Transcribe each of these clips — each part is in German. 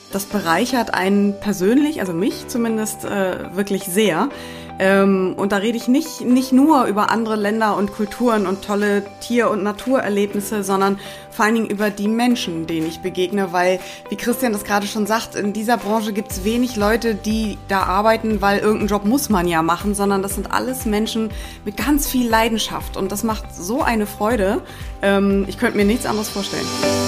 Das bereichert einen persönlich, also mich zumindest, wirklich sehr. Und da rede ich nicht nur über andere Länder und Kulturen und tolle Tier- und Naturerlebnisse, sondern vor allen Dingen über die Menschen, denen ich begegne, weil, wie Christian das gerade schon sagt, in dieser Branche gibt es wenig Leute, die da arbeiten, weil irgendeinen Job muss man ja machen, sondern das sind alles Menschen mit ganz viel Leidenschaft und das macht so eine Freude. Ich könnte mir nichts anderes vorstellen.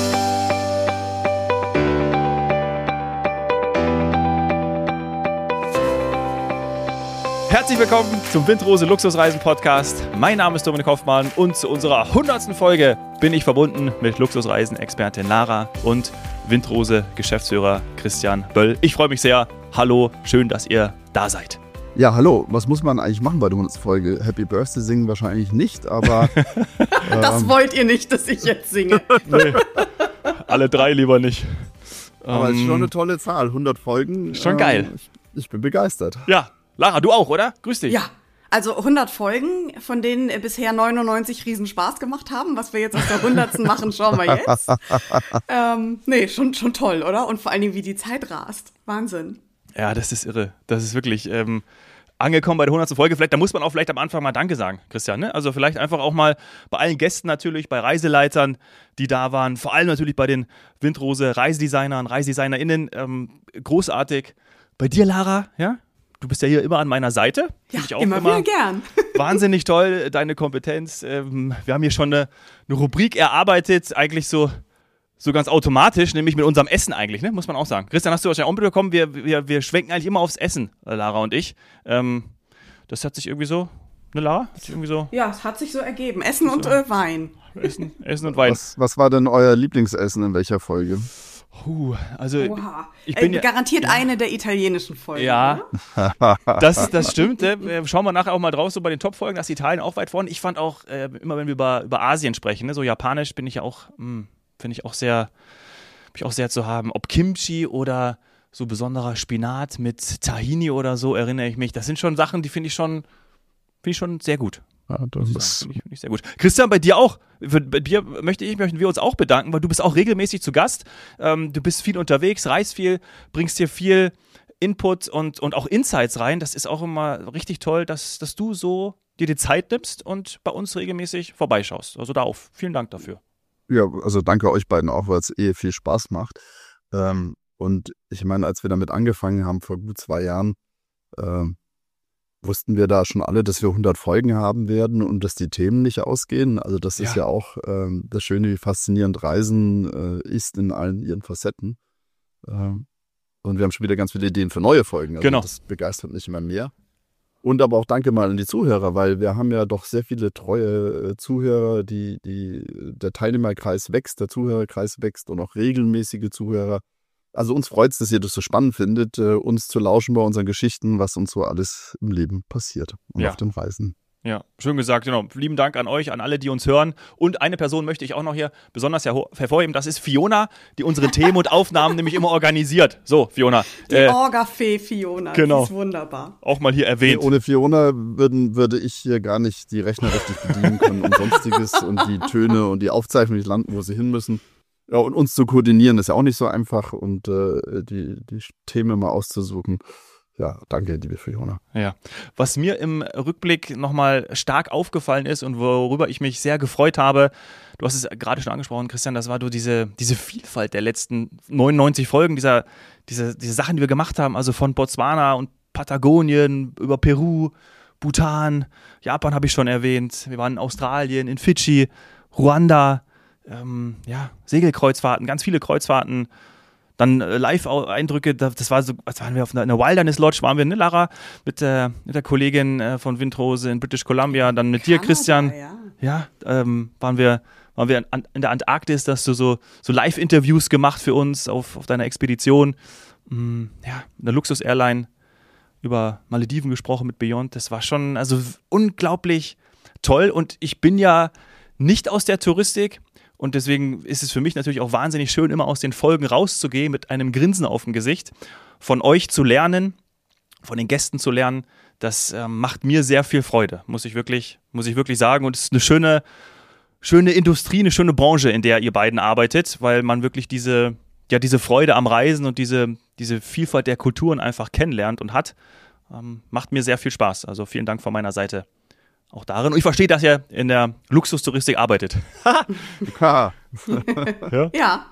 Herzlich willkommen zum Windrose Luxusreisen Podcast. Mein Name ist Dominik Hoffmann und zu unserer 100. Folge bin ich verbunden mit Luxusreisen-Expertin Lara und Windrose Geschäftsführer Christian Böll. Ich freue mich sehr. Hallo, schön, dass ihr da seid. Ja, hallo. Was muss man eigentlich machen bei der 100. Folge? Happy Birthday singen wahrscheinlich nicht, aber... Das wollt ihr nicht, dass ich jetzt singe. Nee, alle drei lieber nicht. Aber es ist schon eine tolle Zahl. 100 Folgen. Schon geil. Ich bin begeistert. Ja. Lara, du auch, oder? Grüß dich. Ja, also 100 Folgen, von denen bisher 99 riesen Spaß gemacht haben. Was wir jetzt aus der 100. machen, schauen wir jetzt. Nee, schon toll, oder? Und vor allen Dingen, wie die Zeit rast. Wahnsinn. Ja, das ist irre. Das ist wirklich angekommen bei der 100. Folge. Da muss man auch vielleicht am Anfang mal Danke sagen, Christian. Ne? Also vielleicht einfach auch mal bei allen Gästen natürlich, bei Reiseleitern, die da waren. Vor allem natürlich bei den Windrose Reisedesignern, ReisedesignerInnen. Großartig. Bei dir, Lara, ja? Du bist ja hier immer an meiner Seite. Ja, ich auch immer wieder gern. Wahnsinnig toll, deine Kompetenz. Wir haben hier schon eine Rubrik erarbeitet, eigentlich so ganz automatisch, nämlich mit unserem Essen eigentlich, ne? Muss man auch sagen. Christian, hast du wahrscheinlich auch mitbekommen, wir schwenken eigentlich immer aufs Essen, Lara und ich. Das hat sich irgendwie so, ne Lara? Ja, es hat sich so ergeben. Essen und Wein. Essen und Wein. Was war denn euer Lieblingsessen in welcher Folge? Also Oha. Ich bin garantiert eine der italienischen Folgen. Ja, das stimmt. Schauen wir nachher auch mal drauf, so bei den Top-Folgen, da ist Italien auch weit vorne. Ich fand auch, immer wenn wir über Asien sprechen, ne, so japanisch bin ich ja auch, finde ich auch sehr zu haben. Ob Kimchi oder so besonderer Spinat mit Tahini oder so, erinnere ich mich. Das sind schon Sachen, die finde ich schon sehr gut. Ja, das Finde ich sehr gut. Christian, bei dir auch. Bei dir möchten wir uns auch bedanken, weil du bist auch regelmäßig zu Gast. Du bist viel unterwegs, reist viel, bringst dir viel Input und auch Insights rein. Das ist auch immer richtig toll, dass du so dir die Zeit nimmst und bei uns regelmäßig vorbeischaust. Also da auch vielen Dank dafür. Ja, also danke euch beiden auch, weil es viel Spaß macht. Und ich meine, als wir damit angefangen haben, vor gut 2 Jahren, wussten wir da schon alle, dass wir 100 Folgen haben werden und dass die Themen nicht ausgehen. Also das ist ja auch das Schöne, wie faszinierend Reisen ist in allen ihren Facetten. Und wir haben schon wieder ganz viele Ideen für neue Folgen. Also genau. Das begeistert mich immer mehr. Und aber auch danke mal an die Zuhörer, weil wir haben ja doch sehr viele treue Zuhörer, der Teilnehmerkreis wächst, der Zuhörerkreis wächst und auch regelmäßige Zuhörer. Also uns freut es, dass ihr das so spannend findet, uns zu lauschen bei unseren Geschichten, was uns so alles im Leben passiert und auf den Reisen. Ja, schön gesagt, genau. Lieben Dank an euch, an alle, die uns hören. Und eine Person möchte ich auch noch hier besonders hervorheben, das ist Fiona, die unsere Themen und Aufnahmen nämlich immer organisiert. So, Fiona. Die Orga-Fee Fiona, genau. Das ist wunderbar. Auch mal hier erwähnt. Ohne Fiona würde ich hier gar nicht die Rechner richtig bedienen können und sonstiges und die Töne und die Aufzeichnungen nicht landen, wo sie hin müssen. Ja, und uns zu koordinieren ist ja auch nicht so einfach und die Themen mal auszusuchen. Ja, danke, liebe Fiona. Ja, was mir im Rückblick nochmal stark aufgefallen ist und worüber ich mich sehr gefreut habe, du hast es gerade schon angesprochen, Christian, das war diese Vielfalt der letzten 99 Folgen, diese Sachen, die wir gemacht haben, also von Botswana und Patagonien über Peru, Bhutan, Japan habe ich schon erwähnt, wir waren in Australien, in Fidschi, Ruanda, Segelkreuzfahrten, ganz viele Kreuzfahrten, dann Live-Eindrücke, das war so, als waren wir auf einer Wilderness Lodge, waren wir, ne Lara, mit der Kollegin von Windrose in British Columbia, dann mit dir, Christian, waren wir in der Antarktis, da hast du so Live-Interviews gemacht für uns auf deiner Expedition, in der Luxus-Airline über Malediven gesprochen mit Beyond, das war schon also unglaublich toll und ich bin ja nicht aus der Touristik, und deswegen ist es für mich natürlich auch wahnsinnig schön, immer aus den Folgen rauszugehen mit einem Grinsen auf dem Gesicht, von euch zu lernen, von den Gästen zu lernen. Das macht mir sehr viel Freude, muss ich wirklich sagen. Und es ist eine schöne Industrie, eine schöne Branche, in der ihr beiden arbeitet, weil man wirklich diese ja diese Freude am Reisen und diese Vielfalt der Kulturen einfach kennenlernt und hat. Macht mir sehr viel Spaß. Also vielen Dank von meiner Seite auch darin. Und ich verstehe, dass ihr in der Luxustouristik arbeitet. Ja. Ja.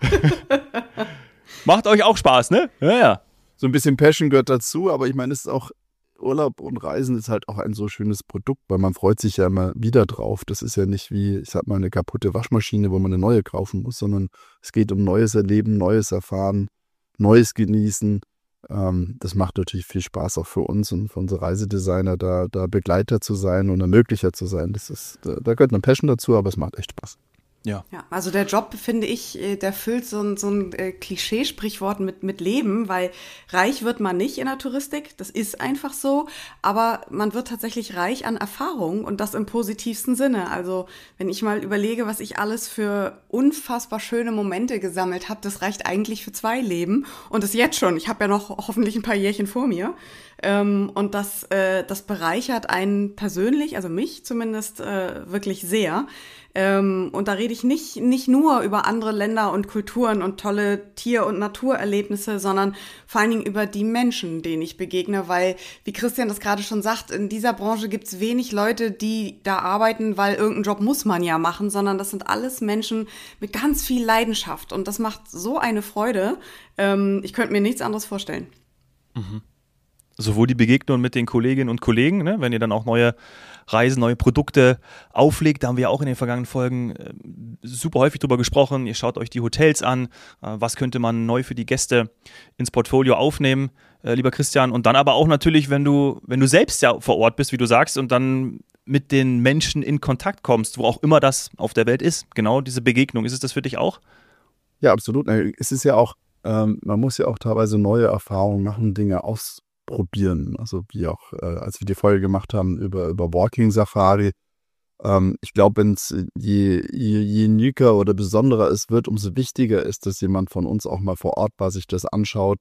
Macht euch auch Spaß, ne? Ja. So ein bisschen Passion gehört dazu, aber ich meine, es ist auch Urlaub und Reisen ist halt auch ein so schönes Produkt, weil man freut sich ja immer wieder drauf. Das ist ja nicht wie, ich sag mal, eine kaputte Waschmaschine, wo man eine neue kaufen muss, sondern es geht um neues Erleben, neues Erfahren, neues Genießen. Das macht natürlich viel Spaß auch für uns und für unsere Reisedesigner, da Begleiter zu sein und Ermöglicher zu sein. Da gehört eine Passion dazu, aber es macht echt Spaß. Ja, also der Job, finde ich, der füllt so ein Klischeesprichwort mit Leben, weil reich wird man nicht in der Touristik, das ist einfach so, aber man wird tatsächlich reich an Erfahrung und das im positivsten Sinne. Also wenn ich mal überlege, was ich alles für unfassbar schöne Momente gesammelt habe, das reicht eigentlich für 2 Leben und das jetzt schon. Ich habe ja noch hoffentlich ein paar Jährchen vor mir. Und das bereichert einen persönlich, also mich zumindest, wirklich sehr. Und da rede ich nicht nur über andere Länder und Kulturen und tolle Tier- und Naturerlebnisse, sondern vor allen Dingen über die Menschen, denen ich begegne, weil, wie Christian das gerade schon sagt, in dieser Branche gibt's wenig Leute, die da arbeiten, weil irgendeinen Job muss man ja machen, sondern das sind alles Menschen mit ganz viel Leidenschaft und das macht so eine Freude. Ich könnte mir nichts anderes vorstellen. Mhm. Sowohl die Begegnung mit den Kolleginnen und Kollegen, ne, wenn ihr dann auch neue Reisen, neue Produkte auflegt, da haben wir auch in den vergangenen Folgen super häufig drüber gesprochen. Ihr schaut euch die Hotels an, was könnte man neu für die Gäste ins Portfolio aufnehmen, lieber Christian. Und dann aber auch natürlich, wenn du selbst ja vor Ort bist, wie du sagst, und dann mit den Menschen in Kontakt kommst, wo auch immer das auf der Welt ist. Genau diese Begegnung, ist es das für dich auch? Ja, absolut. Es ist ja auch, man muss ja auch teilweise neue Erfahrungen machen, Dinge ausprobieren. Also wie auch, als wir die Folge gemacht haben über Walking Safari. Ich glaube, wenn es je uniker oder besonderer es wird, umso wichtiger ist, dass jemand von uns auch mal vor Ort war, sich das anschaut.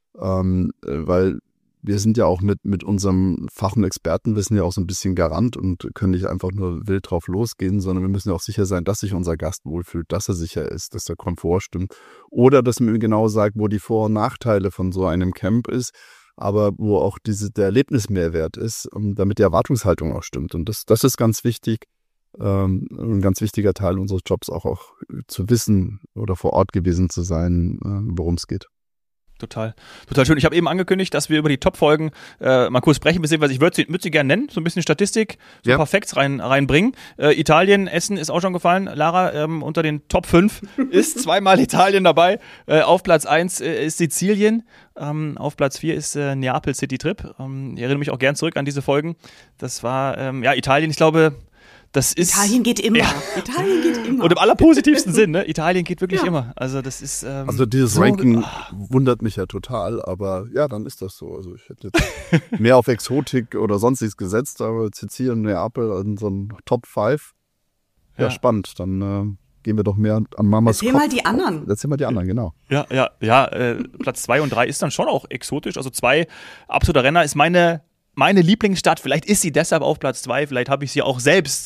Weil wir sind ja auch mit unserem Fach- und Expertenwissen ja auch so ein bisschen Garant und können nicht einfach nur wild drauf losgehen, sondern wir müssen ja auch sicher sein, dass sich unser Gast wohlfühlt, dass er sicher ist, dass der Komfort stimmt. Oder dass man genau sagt, wo die Vor- und Nachteile von so einem Camp ist, aber wo auch der Erlebnismehrwert ist, damit die Erwartungshaltung auch stimmt. Und das ist ganz wichtig, ein ganz wichtiger Teil unseres Jobs auch zu wissen oder vor Ort gewesen zu sein, worum es geht. Total schön. Ich habe eben angekündigt, dass wir über die Top-Folgen mal kurz sprechen, beziehungsweise ich würde sie gerne nennen, so ein bisschen Statistik, so ein paar Facts reinbringen. Italien, Essen ist auch schon gefallen. Lara, unter den Top 5 ist zweimal Italien dabei. Auf Platz 1 ist Sizilien. Auf Platz 4 ist Neapel City Trip. Ich erinnere mich auch gern zurück an diese Folgen. Das war, Italien, ich glaube, das ist... Italien geht immer. Ja. Italien geht immer. Und im allerpositivsten Sinn, ne? Italien geht wirklich immer. Also das ist... also dieses Ranking wundert mich ja total, aber ja, dann ist das so. Also ich hätte jetzt mehr auf Exotik oder sonstiges gesetzt, aber Sizilien, Neapel in so einem Top 5. Ja, spannend. Dann gehen wir doch mehr an Mamas Kopf. Erzähl mal die anderen. Erzähl mal die anderen, genau. Ja, Platz 2 und 3 ist dann schon auch exotisch. Also 2 absoluter Renner ist meine Lieblingsstadt, vielleicht ist sie deshalb auf Platz 2, vielleicht habe ich sie auch selbst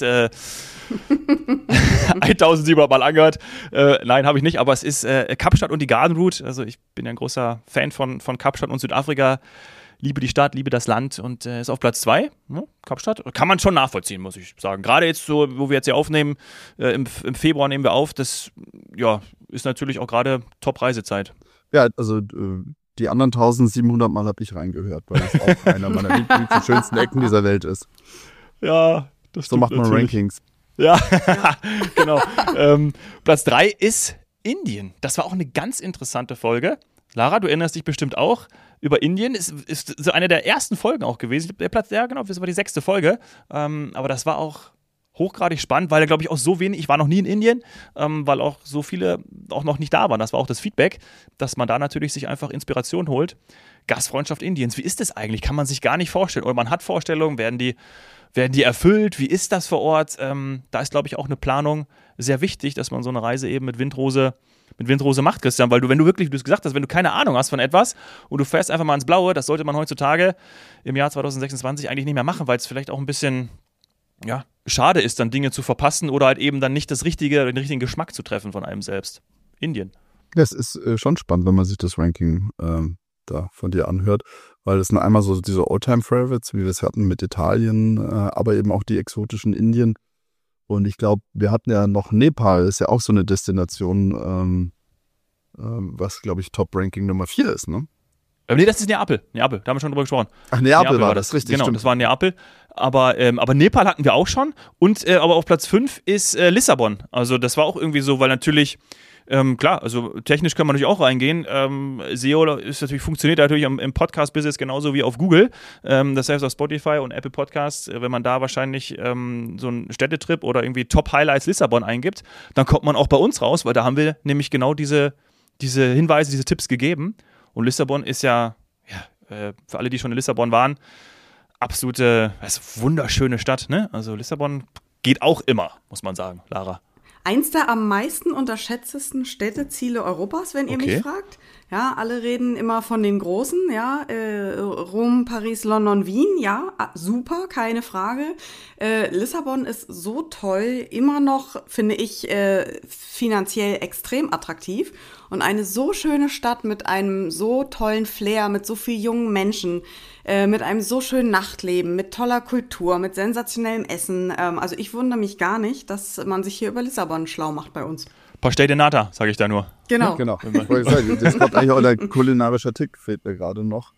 1700 Mal angehört. Nein, habe ich nicht, aber es ist Kapstadt und die Garden Route. Also ich bin ja ein großer Fan von Kapstadt und Südafrika. Liebe die Stadt, liebe das Land und ist auf Platz 2. Kapstadt. Kann man schon nachvollziehen, muss ich sagen. Gerade jetzt so, wo wir jetzt hier aufnehmen, im Februar nehmen wir auf, das ist natürlich auch gerade Top-Reisezeit. Ja, also die anderen 1700 Mal habe ich reingehört, weil das auch einer meiner liebsten, schönsten Ecken dieser Welt ist. Ja, das so macht man natürlich Rankings. Ja, genau. Platz 3 ist Indien. Das war auch eine ganz interessante Folge. Lara, du erinnerst dich bestimmt auch über Indien. Ist so eine der ersten Folgen auch gewesen. Der Platz, ja genau, das war die 6. Folge. Aber das war auch hochgradig spannend, weil glaube ich auch so wenig, ich war noch nie in Indien, weil auch so viele auch noch nicht da waren. Das war auch das Feedback, dass man da natürlich sich einfach Inspiration holt. Gastfreundschaft Indiens, wie ist das eigentlich? Kann man sich gar nicht vorstellen. Oder man hat Vorstellungen, werden die erfüllt? Wie ist das vor Ort? Da ist, glaube ich, auch eine Planung sehr wichtig, dass man so eine Reise eben mit Windrose macht, Christian, weil wenn du gesagt hast, wenn du keine Ahnung hast von etwas und du fährst einfach mal ins Blaue, das sollte man heutzutage im Jahr 2026 eigentlich nicht mehr machen, weil es vielleicht auch ein bisschen schade ist, dann Dinge zu verpassen oder halt eben dann nicht den richtigen Geschmack zu treffen von einem selbst. Indien. Ja, es ist schon spannend, wenn man sich das Ranking da von dir anhört, weil es sind einmal so diese All-Time-Favorites, wie wir es hatten mit Italien, aber eben auch die exotischen Indien. Und ich glaube, wir hatten ja noch Nepal, ist ja auch so eine Destination, was, glaube ich, Top-Ranking Nummer 4 ist, ne? Nee, das ist Neapel. Neapel, da haben wir schon drüber gesprochen. Ach, Neapel war das, richtig. Genau, stimmt. das war Neapel. Aber Nepal hatten wir auch schon. Und aber auf Platz 5 ist Lissabon. Also das war auch irgendwie so, weil natürlich, klar, also technisch kann man natürlich auch reingehen. SEO ist natürlich, funktioniert natürlich im Podcast-Business genauso wie auf Google. Das heißt auf Spotify und Apple Podcasts, wenn man da wahrscheinlich so einen Städtetrip oder irgendwie Top-Highlights Lissabon eingibt, dann kommt man auch bei uns raus, weil da haben wir nämlich genau diese Hinweise, diese Tipps gegeben. Und Lissabon ist ja, für alle, die schon in Lissabon waren, absolute, wunderschöne Stadt, ne? Also Lissabon geht auch immer, muss man sagen, Lara. Eins der am meisten unterschätztesten Städteziele Europas, wenn ihr mich fragt. Ja, alle reden immer von den Großen, ja, Rom, Paris, London, Wien, ja, super, keine Frage. Lissabon ist so toll, immer noch, finde ich, finanziell extrem attraktiv und eine so schöne Stadt mit einem so tollen Flair, mit so vielen jungen Menschen, mit einem so schönen Nachtleben, mit toller Kultur, mit sensationellem Essen. Also ich wundere mich gar nicht, dass man sich hier über Lissabon schlau macht bei uns. Pastel de Nata, sage ich da nur. Genau. Ich wollte sagen, das kommt eigentlich auch der kulinarische Tick, fehlt mir gerade noch.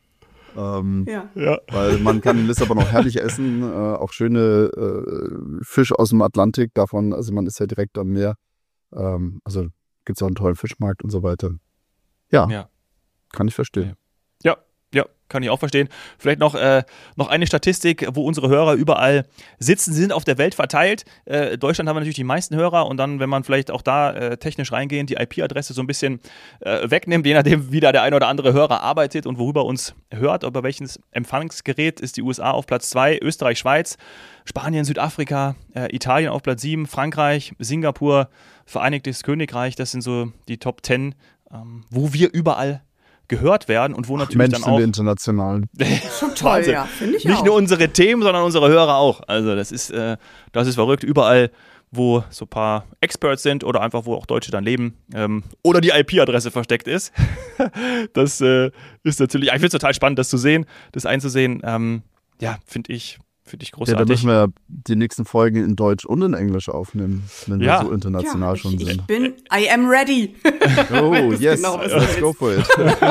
Weil man kann in Lissabon auch herrlich essen, auch schöne Fisch aus dem Atlantik davon, also man ist ja direkt am Meer. Also gibt es auch einen tollen Fischmarkt und so weiter. Ja. Kann ich verstehen. Ja, kann ich auch verstehen. Vielleicht noch eine Statistik, wo unsere Hörer überall sitzen. Sie sind auf der Welt verteilt. Deutschland haben wir natürlich die meisten Hörer und dann, wenn man vielleicht auch da technisch reingehend die IP-Adresse so ein bisschen wegnimmt, je nachdem, wie da der ein oder andere Hörer arbeitet und worüber uns hört, über welches Empfangsgerät, ist die USA auf Platz 2, Österreich, Schweiz, Spanien, Südafrika, Italien auf Platz 7, Frankreich, Singapur, Vereinigtes Königreich, das sind so die Top 10, wo wir überall gehört werden und wo natürlich Menschen dann auch international. Schon toll, ja, finde ich nicht auch. nur unsere Themen, sondern unsere Hörer auch. Also das ist verrückt. Überall, wo so ein paar Experts sind oder einfach wo auch Deutsche dann leben oder die IP-Adresse versteckt ist. Das ist natürlich, ich finde es total spannend, das zu sehen, das einzusehen. Finde ich großartig. Ja, da müssen wir die nächsten Folgen in Deutsch und in Englisch aufnehmen, wenn wir so international schon sind. I am ready. Oh, yes, genau, let's go for it.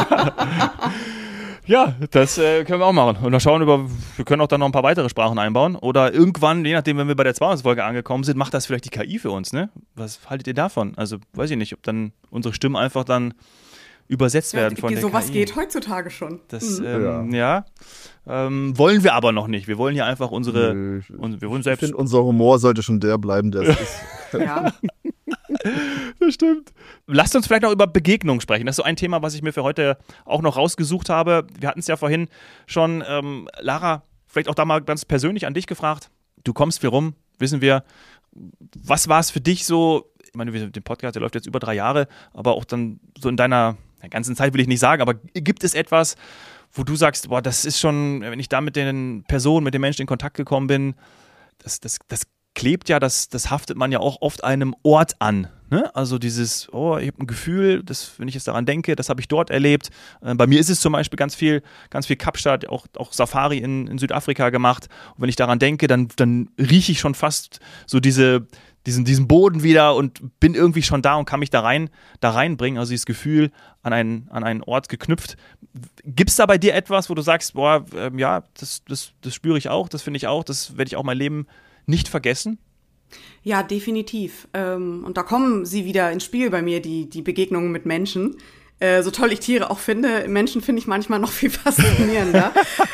Ja, das können wir auch machen. Und dann schauen wir können auch dann noch ein paar weitere Sprachen einbauen. Oder irgendwann, je nachdem, wenn wir bei der 200. Folge angekommen sind, macht das vielleicht die KI für uns, ne? Was haltet ihr davon? Also, weiß ich nicht, ob dann unsere Stimmen einfach dann übersetzt werden von der sowas KI. geht heutzutage schon. Das, wollen wir aber noch nicht. Wir wollen hier einfach wir wollen selbst. Ich finde, unser Humor sollte schon der bleiben, der es ist. Ja. Das stimmt. Lasst uns vielleicht noch über Begegnungen sprechen. Das ist so ein Thema, was ich mir für heute auch noch rausgesucht habe. Wir hatten es ja vorhin schon. Lara, vielleicht auch da mal ganz persönlich an dich gefragt. Du kommst viel rum, wissen wir. Was war es für dich so? Ich meine, der Podcast, der läuft jetzt über 3 Jahre, aber auch dann so in deiner ganzen Zeit will ich nicht sagen, aber gibt es etwas, wo du sagst, boah, das ist schon, wenn ich da mit den Personen, mit den Menschen in Kontakt gekommen bin, das klebt ja, das haftet man ja auch oft einem Ort an. Ne? Also dieses, ich habe ein Gefühl, wenn ich jetzt daran denke, das habe ich dort erlebt. Bei mir ist es zum Beispiel ganz viel Kapstadt, auch Safari in Südafrika gemacht. Und wenn ich daran denke, dann rieche ich schon fast so diesen Boden wieder und bin irgendwie schon da und kann mich da reinbringen, also dieses Gefühl an einen Ort geknüpft. Gibt es da bei dir etwas, wo du sagst, das spüre ich auch, das finde ich auch, das werde ich auch mein Leben nicht vergessen? Ja, definitiv. Und da kommen sie wieder ins Spiel bei mir, die Begegnungen mit Menschen. So toll ich Tiere auch finde, Menschen finde ich manchmal noch viel faszinierender.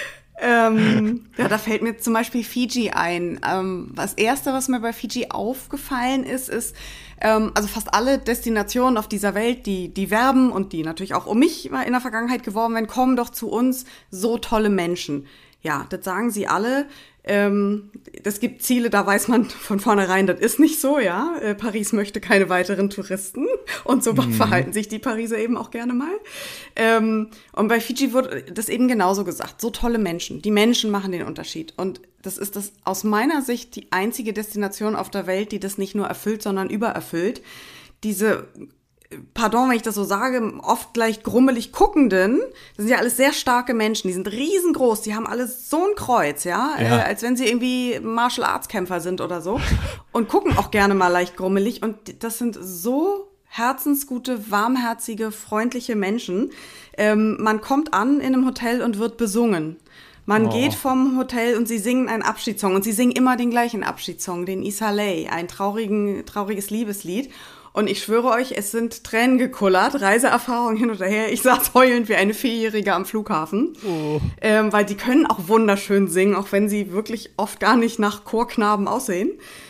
Da fällt mir zum Beispiel Fiji ein. Das Erste, was mir bei Fiji aufgefallen ist, also fast alle Destinationen auf dieser Welt, die werben und die natürlich auch um mich in der Vergangenheit geworben werden, kommen doch zu uns, so tolle Menschen. Ja, das sagen sie alle. Es gibt Ziele, da weiß man von vornherein, das ist nicht so, ja. Paris möchte keine weiteren Touristen und so verhalten sich die Pariser eben auch gerne mal. Und bei Fiji wurde das eben genauso gesagt. So tolle Menschen. Die Menschen machen den Unterschied. Und das ist aus meiner Sicht die einzige Destination auf der Welt, die das nicht nur erfüllt, sondern übererfüllt. Diese pardon, wenn ich das so sage, oft gleich grummelig guckenden, das sind ja alles sehr starke Menschen, die sind riesengroß, die haben alle so ein Kreuz, als wenn sie irgendwie Martial Arts Kämpfer sind oder so und gucken auch gerne mal leicht grummelig und das sind so herzensgute, warmherzige, freundliche Menschen. Man kommt an in einem Hotel und wird besungen. Man geht vom Hotel und sie singen einen Abschiedssong und sie singen immer den gleichen Abschiedssong, den Isaley, ein trauriges Liebeslied. Und ich schwöre euch, es sind Tränen gekullert, Reiseerfahrung hin und her. Ich saß heulend wie eine Vierjährige am Flughafen, weil die können auch wunderschön singen, auch wenn sie wirklich oft gar nicht nach Chorknaben aussehen.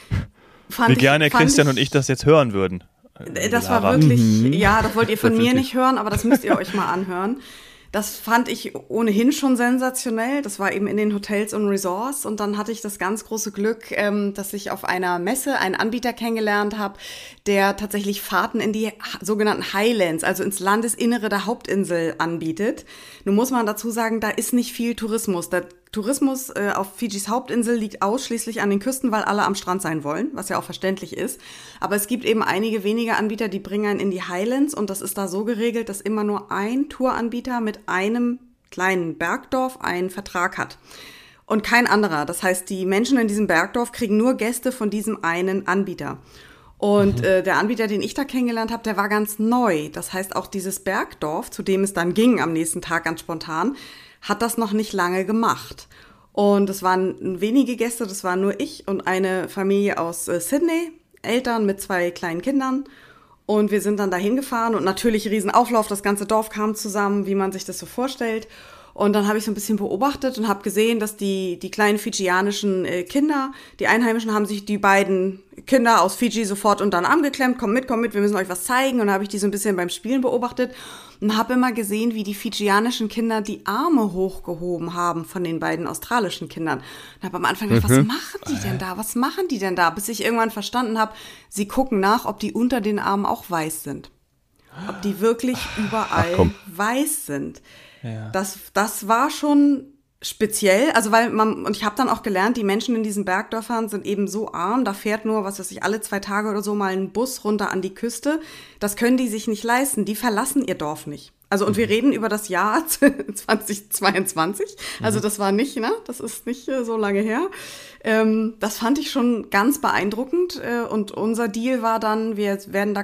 Wie gerne Christian und ich das jetzt hören würden. Das war wirklich, das wollt ihr von mir nicht hören, aber das müsst ihr euch mal anhören. Das fand ich ohnehin schon sensationell. Das war eben in den Hotels und Resorts. Und dann hatte ich das ganz große Glück, dass ich auf einer Messe einen Anbieter kennengelernt habe, der tatsächlich Fahrten in die sogenannten Highlands, also ins Landesinnere der Hauptinsel anbietet. Nun muss man dazu sagen, da ist nicht viel Tourismus. Der Tourismus auf Fidschis Hauptinsel liegt ausschließlich an den Küsten, weil alle am Strand sein wollen, was ja auch verständlich ist. Aber es gibt eben einige wenige Anbieter, die bringen einen in die Highlands und das ist da so geregelt, dass immer nur ein Touranbieter mit einem kleinen Bergdorf einen Vertrag hat und kein anderer. Das heißt, die Menschen in diesem Bergdorf kriegen nur Gäste von diesem einen Anbieter. Und der Anbieter, den ich da kennengelernt habe, der war ganz neu. Das heißt, auch dieses Bergdorf, zu dem es dann ging am nächsten Tag ganz spontan, hat das noch nicht lange gemacht. Und es waren wenige Gäste, das waren nur ich und eine Familie aus Sydney, Eltern mit 2 kleinen Kindern. Und wir sind dann dahin gefahren und natürlich Riesenauflauf, das ganze Dorf kam zusammen, wie man sich das so vorstellt. Und dann habe ich so ein bisschen beobachtet und habe gesehen, dass die kleinen fidschianischen Kinder, die Einheimischen, haben sich die beiden Kinder aus Fidschi sofort unter den Arm geklemmt, kommt mit, wir müssen euch was zeigen. Und dann habe ich die so ein bisschen beim Spielen beobachtet und habe immer gesehen, wie die fidschianischen Kinder die Arme hochgehoben haben von den beiden australischen Kindern. Und habe am Anfang gedacht, was machen die denn da? Bis ich irgendwann verstanden habe, sie gucken nach, ob die unter den Armen auch weiß sind. Ob die wirklich überall weiß sind. Ja. Das war schon speziell, also und ich habe dann auch gelernt, die Menschen in diesen Bergdörfern sind eben so arm, da fährt nur, alle 2 Tage oder so mal ein Bus runter an die Küste. Das können die sich nicht leisten, die verlassen ihr Dorf nicht. Also und wir reden über das Jahr 2022, also das war nicht, das ist nicht so lange her. Das fand ich schon ganz beeindruckend und unser Deal war dann, wir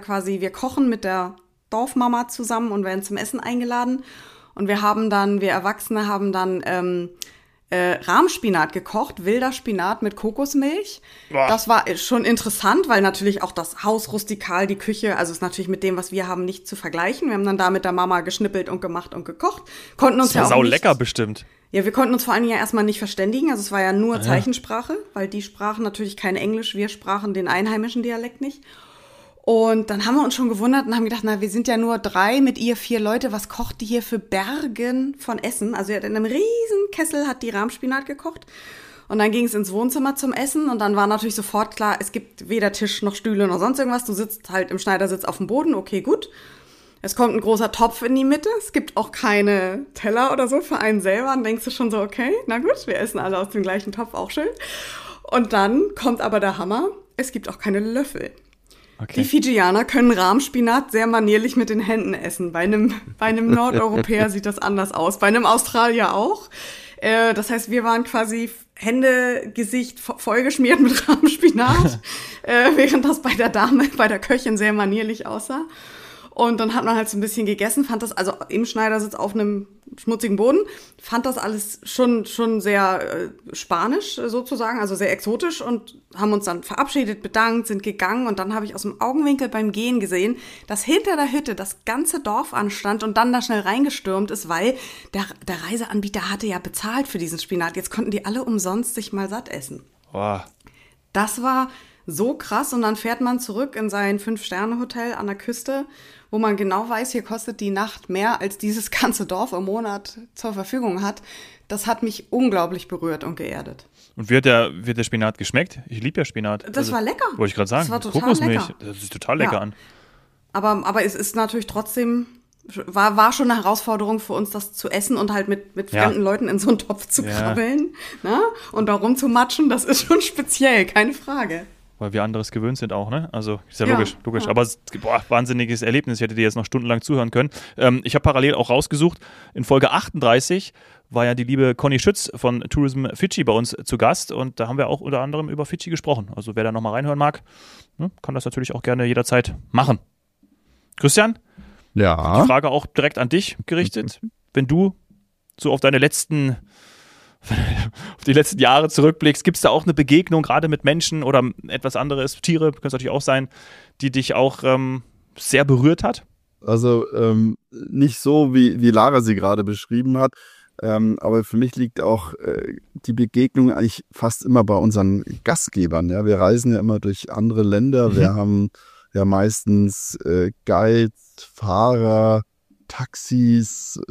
kochen mit der Dorfmama zusammen und werden zum Essen eingeladen. Und wir Erwachsene haben dann Rahmspinat gekocht, wilder Spinat mit Kokosmilch. Boah. Das war schon interessant, weil natürlich auch das Haus rustikal, die Küche, also ist natürlich mit dem, was wir haben, nicht zu vergleichen. Wir haben dann da mit der Mama geschnippelt und gemacht und gekocht. Das war sau lecker bestimmt. Ja, wir konnten uns vor allen Dingen ja erstmal nicht verständigen. Also es war ja nur Zeichensprache, weil die sprachen natürlich kein Englisch, wir sprachen den einheimischen Dialekt nicht. Und dann haben wir uns schon gewundert und haben gedacht, wir sind ja nur 3, mit ihr 4 Leute, was kocht die hier für Bergen von Essen? Also in einem riesen Kessel hat die Rahmspinat gekocht und dann ging es ins Wohnzimmer zum Essen und dann war natürlich sofort klar, es gibt weder Tisch noch Stühle noch sonst irgendwas, du sitzt halt im Schneidersitz auf dem Boden, okay, gut. Es kommt ein großer Topf in die Mitte, es gibt auch keine Teller oder so für einen selber, dann denkst du schon so, okay, na gut, wir essen alle aus dem gleichen Topf, auch schön. Und dann kommt aber der Hammer, es gibt auch keine Löffel. Okay. Die Fidschianer können Rahmspinat sehr manierlich mit den Händen essen. Bei einem Nordeuropäer sieht das anders aus. Bei einem Australier auch. Das heißt, wir waren quasi Hände, Gesicht vollgeschmiert mit Rahmspinat, während das bei der Köchin sehr manierlich aussah. Und dann hat man halt so ein bisschen gegessen, fand das, also im Schneidersitz auf einem schmutzigen Boden, fand das alles schon sehr spanisch sozusagen, also sehr exotisch und haben uns dann verabschiedet, bedankt, sind gegangen und dann habe ich aus dem Augenwinkel beim Gehen gesehen, dass hinter der Hütte das ganze Dorf anstand und dann da schnell reingestürmt ist, weil der Reiseanbieter hatte ja bezahlt für diesen Spinat. Jetzt konnten die alle umsonst sich mal satt essen. Wow. Das war so krass und dann fährt man zurück in sein 5-Sterne-Hotel an der Küste, wo man genau weiß, hier kostet die Nacht mehr, als dieses ganze Dorf im Monat zur Verfügung hat. Das hat mich unglaublich berührt und geerdet. Und wie hat der Spinat geschmeckt? Ich liebe ja Spinat. Das war lecker. Wollte ich gerade sagen. Das war total Kokosmilch, lecker. das ist total lecker an. Aber es ist natürlich trotzdem, war schon eine Herausforderung für uns, das zu essen und halt mit fremden Leuten in so einen Topf zu krabbeln, ne? Und da rumzumatschen, das ist schon speziell, keine Frage. weil wir anderes gewöhnt sind auch, ne? Also ist ja logisch. Ja. Aber wahnsinniges Erlebnis. Ich hätte dir jetzt noch stundenlang zuhören können. Ich habe parallel auch rausgesucht, in Folge 38 war ja die liebe Conny Schütz von Tourism Fidschi bei uns zu Gast und da haben wir auch unter anderem über Fidschi gesprochen. Also wer da nochmal reinhören mag, ne, kann das natürlich auch gerne jederzeit machen. Christian? Ja. Die Frage auch direkt an dich gerichtet. Wenn du so auf die letzten Jahre zurückblickst, gibt es da auch eine Begegnung, gerade mit Menschen oder etwas anderes, Tiere, kann es natürlich auch sein, die dich auch sehr berührt hat? Also nicht so, wie Lara sie gerade beschrieben hat, aber für mich liegt auch die Begegnung eigentlich fast immer bei unseren Gastgebern. Ja? Wir reisen ja immer durch andere Länder, wir haben ja meistens Guides, Fahrer, Taxis,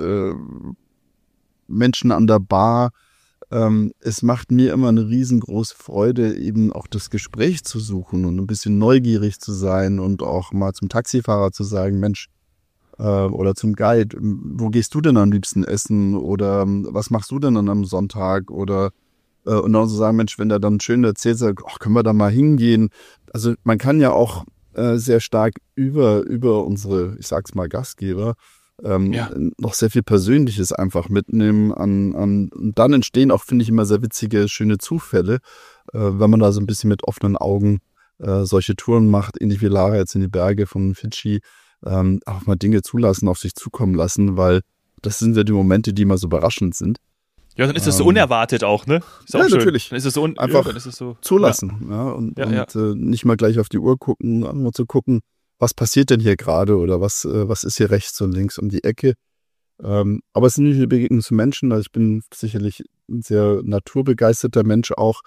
Menschen an der Bar. Es macht mir immer eine riesengroße Freude, eben auch das Gespräch zu suchen und ein bisschen neugierig zu sein und auch mal zum Taxifahrer zu sagen, Mensch, oder zum Guide, wo gehst du denn am liebsten essen oder was machst du denn dann am Sonntag oder und dann so sagen, Mensch, wenn der dann schön erzählt, sagt, ach, können wir da mal hingehen. Also man kann ja auch sehr stark über unsere, ich sag's mal, Gastgeber noch sehr viel Persönliches einfach mitnehmen und dann entstehen auch, finde ich, immer sehr witzige, schöne Zufälle, wenn man da so ein bisschen mit offenen Augen solche Touren macht, ähnlich wie Lara jetzt in die Berge von Fidschi, auch mal Dinge zulassen, auf sich zukommen lassen, weil das sind ja die Momente, die immer so überraschend sind. Ja, dann ist es so unerwartet auch, ne? Ist auch ja, schön. Natürlich. Dann ist es so einfach dann ist es so, zulassen. Ja. Und nicht mal gleich auf die Uhr gucken, nur zu gucken, was passiert denn hier gerade oder was ist hier rechts und links um die Ecke. Aber es sind nicht eine Begegnung zu Menschen, also ich bin sicherlich ein sehr naturbegeisterter Mensch auch.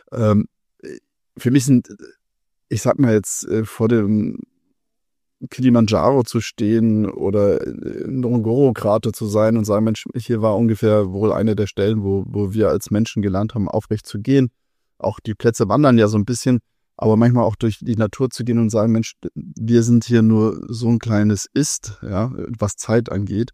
Für mich sind, ich sag mal jetzt, vor dem Kilimanjaro zu stehen oder in Ngorongoro-Krater zu sein und sagen, Mensch, hier war ungefähr wohl eine der Stellen, wo wir als Menschen gelernt haben, aufrecht zu gehen. Auch die Plätze wandern ja so ein bisschen, aber manchmal auch durch die Natur zu gehen und sagen, Mensch, wir sind hier nur so ein kleines Ist, ja, was Zeit angeht.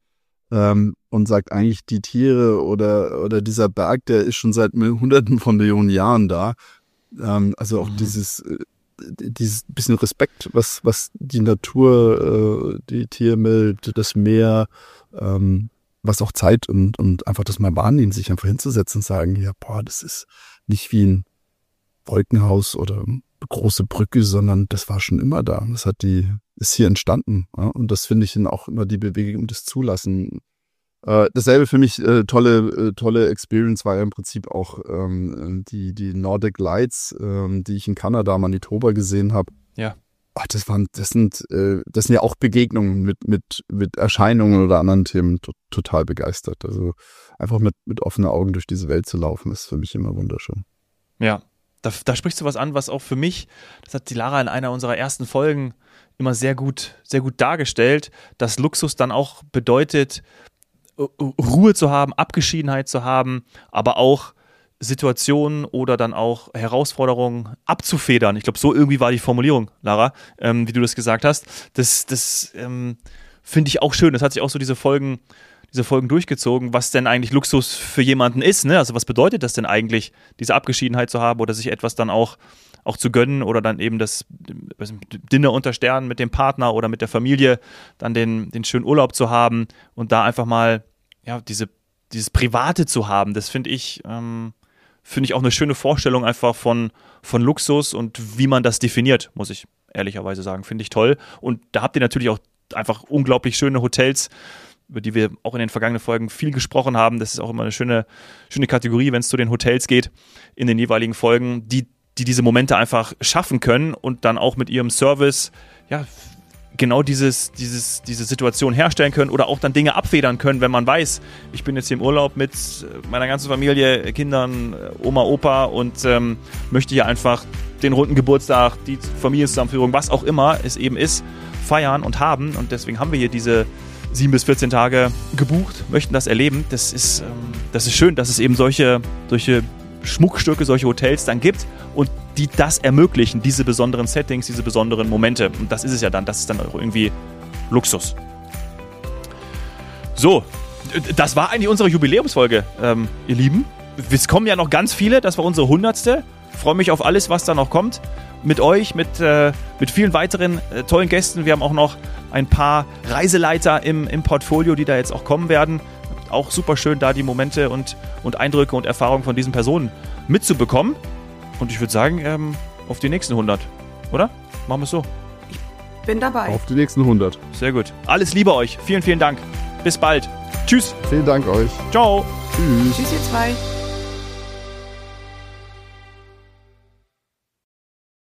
Und sagt eigentlich, die Tiere oder dieser Berg, der ist schon seit Hunderten von Millionen Jahren da. Also auch dieses bisschen Respekt, was die Natur, die Tierwelt, das Meer, was auch Zeit und einfach das mal wahrnehmen, sich einfach hinzusetzen und sagen, ja, boah, das ist nicht wie ein Wolkenhaus oder eine große Brücke, sondern das war schon immer da. Das ist hier entstanden. Ja? Und das finde ich dann auch immer die Bewegung des Zulassen. Dasselbe für mich, tolle Experience war ja im Prinzip auch die Nordic Lights, die ich in Kanada, Manitoba gesehen habe. Ja. Ach, das sind ja auch Begegnungen mit Erscheinungen oder anderen Themen total begeistert. Also einfach mit offenen Augen durch diese Welt zu laufen, ist für mich immer wunderschön. Ja, da sprichst du was an, was auch für mich, das hat die Lara in einer unserer ersten Folgen immer sehr gut dargestellt, dass Luxus dann auch bedeutet, Ruhe zu haben, Abgeschiedenheit zu haben, aber auch Situationen oder dann auch Herausforderungen abzufedern. Ich glaube, so irgendwie war die Formulierung, Lara, wie du das gesagt hast. Das finde ich auch schön. Das hat sich auch so diese Folgen durchgezogen, was denn eigentlich Luxus für jemanden ist. Ne? Also was bedeutet das denn eigentlich, diese Abgeschiedenheit zu haben oder sich etwas dann auch zu gönnen oder dann eben das Dinner unter Sternen mit dem Partner oder mit der Familie, dann den schönen Urlaub zu haben und da einfach mal dieses Private zu haben. Das finde ich auch eine schöne Vorstellung einfach von Luxus und wie man das definiert, muss ich ehrlicherweise sagen. Finde ich toll. Und da habt ihr natürlich auch einfach unglaublich schöne Hotels, über die wir auch in den vergangenen Folgen viel gesprochen haben. Das ist auch immer eine schöne Kategorie, wenn es zu den Hotels geht, in den jeweiligen Folgen, die diese Momente einfach schaffen können und dann auch mit ihrem Service genau diese Situation herstellen können oder auch dann Dinge abfedern können, wenn man weiß, ich bin jetzt hier im Urlaub mit meiner ganzen Familie, Kindern, Oma, Opa und möchte hier einfach den runden Geburtstag, die Familienzusammenführung, was auch immer es eben ist, feiern und haben. Und deswegen haben wir hier diese 7 bis 14 Tage gebucht, möchten das erleben. Das ist schön, dass es eben solche Schmuckstücke, solche Hotels dann gibt und die das ermöglichen, diese besonderen Settings, diese besonderen Momente. Und das ist es ja dann, das ist dann auch irgendwie Luxus. So, das war eigentlich unsere Jubiläumsfolge, ihr Lieben. Es kommen ja noch ganz viele, das war unsere 100. Ich freue mich auf alles, was da noch kommt. mit euch, mit vielen weiteren tollen Gästen. Wir haben auch noch ein paar Reiseleiter im Portfolio, die da jetzt auch kommen werden. Auch super schön, da die Momente und Eindrücke und Erfahrungen von diesen Personen mitzubekommen. Und ich würde sagen, auf die nächsten 100, oder? Machen wir es so. Bin dabei. Auf die nächsten 100. Sehr gut. Alles Liebe euch. Vielen, vielen Dank. Bis bald. Tschüss. Vielen Dank euch. Ciao. Tschüss. Tschüss, ihr zwei.